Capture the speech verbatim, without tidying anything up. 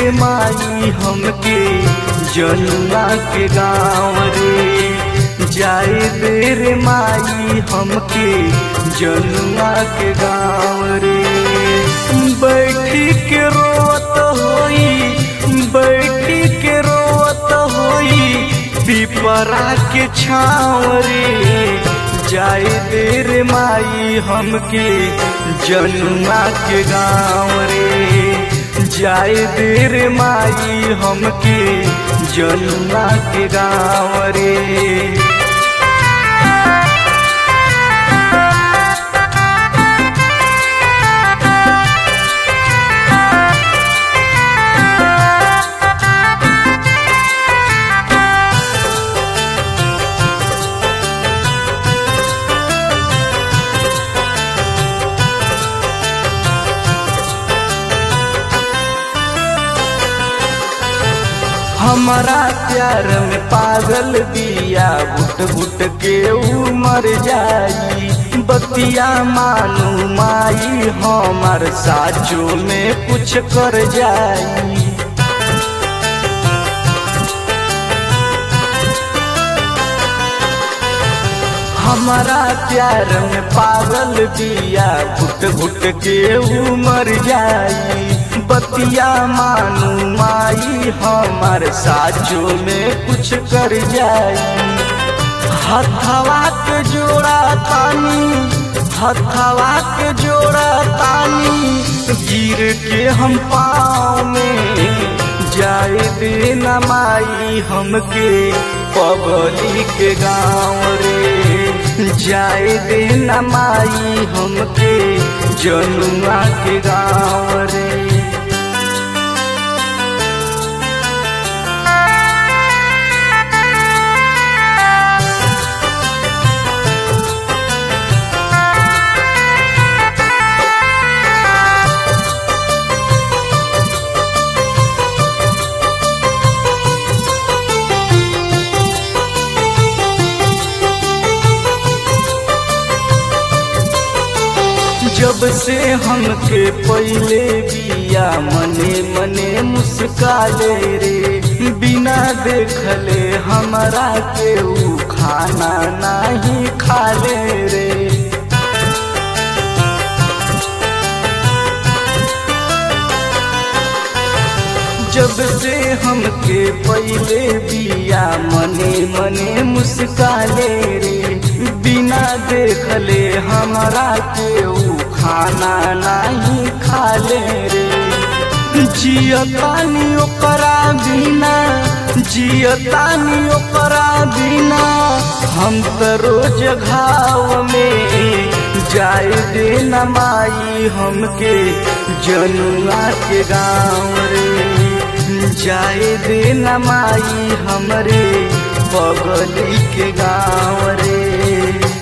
रे माई हमके जनुआ के गाँव रे, जाए दे रे माई हमके जनुआ के गाँव रे। बैठी के रोत होई, बैठी के रोत होई पिपरा के छाँव रे, जाए दे रे माई हमके जनुआ के गाँव रे, जाए दे रे माई हमके जनुआ के गाँव रे। हमारा प्यार में पागल दिया, घुट घुट के उमर जाई, बतिया मानू माई हमार साचो में कुछ कर जाई। हमारा प्यार में पागल दिया, घुट घुट के उमर जाई, बतिया मानू माई हमार साचो में कुछ कर जाई। हथवा के जोड़ा तानी, हथवा के जोड़ा तानी, गिर के हम पाँव में, जाए दे न माई हमके पगली के गाँव रे, जाए दे न माई हमके जनुआ के गाँव रे। जब से हमके पहले बिया मने मने मुस्काले रे, बिना देखले हमरा के ऊ खाना नहीं खाले रे। जब से हमके पहले बिया मने मने मुस्काले रे, बिना देखले हमरा के ऊ खाना नहीं खाले रे। जियतानी ओकरा बिना, जियतानी ओकरा बिना, हम तो रोज घाव में, जाए दे न माई हमके जनुआ के गाँव रे, जाए दे न माई हमरे पगली के गाँव रे।